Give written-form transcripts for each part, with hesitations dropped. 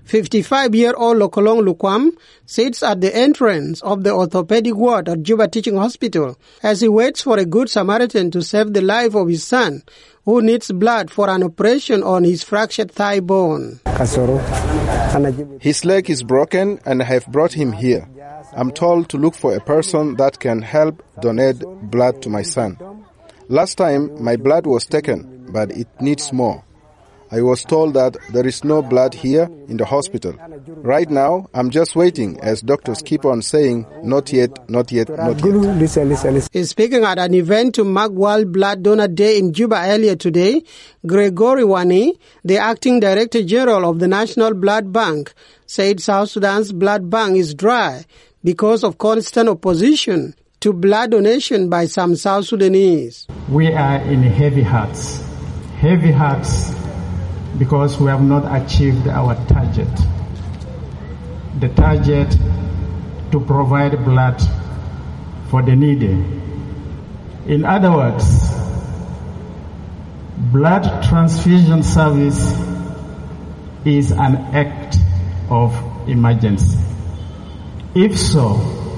55-year-old Lokolong Lukwam sits at the entrance of the orthopedic ward at Juba Teaching Hospital as he waits for a good Samaritan to save the life of his son, who needs blood for an operation on his fractured thigh bone. His leg is broken and I have brought him here. I'm told to look for a person that can help donate blood to my son. Last time my blood was taken, but it needs more. I was told that there is no blood here in the hospital. Right now, I'm just waiting as doctors keep on saying, not yet, not yet, not yet. He's speaking at an event to mark World Blood Donor Day in Juba earlier today. Gregory Wani, the acting Director General of the National Blood Bank, said South Sudan's blood bank is dry because of constant opposition to blood donation by some South Sudanese. We are in heavy hearts because we have not achieved our target. The target to provide blood for the needy. In other words, blood transfusion service is an act of emergency. If so,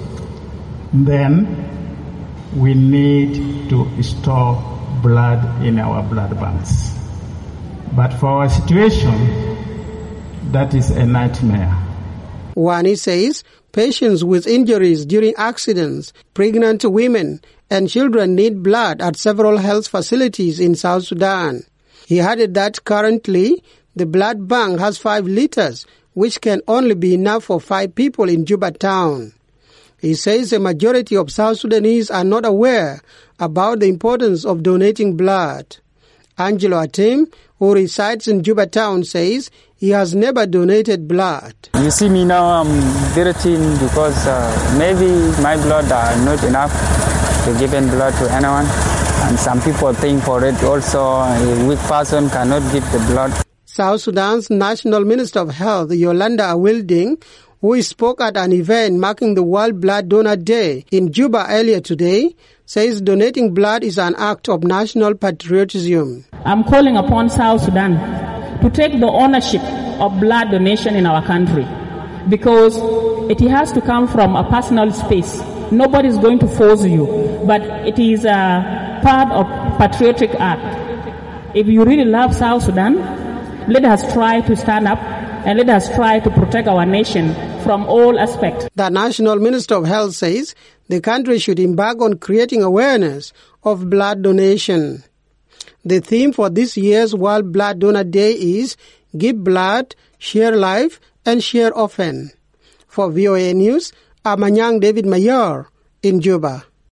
then we need to store blood in our blood banks. But for our situation, that is a nightmare. Wani says patients with injuries during accidents, pregnant women, and children need blood at several health facilities in South Sudan. He added that currently the blood bank has 5 liters, which can only be enough for 5 people in Juba town. He says a majority of South Sudanese are not aware about the importance of donating blood. Angelo Atem, who resides in Juba town, says he has never donated blood. You see me now, I'm very thin because maybe my blood are not enough to give blood to anyone. And some people think for it also a weak person cannot give the blood. South Sudan's National Minister of Health, Yolanda Awilding, who spoke at an event marking the World Blood Donor Day in Juba earlier today, says donating blood is an act of national patriotism. I'm calling upon South Sudan to take the ownership of blood donation in our country because it has to come from a personal space. Nobody is going to force you, but it is a part of patriotic act. If you really love South Sudan, let us try to stand up and let us try to protect our nation from all aspects. The National Minister of Health says the country should embark on creating awareness of blood donation. The theme for this year's World Blood Donor Day is Give Blood, Share Life, and Share Often. For VOA News, I'm Anyang David Mayor in Juba.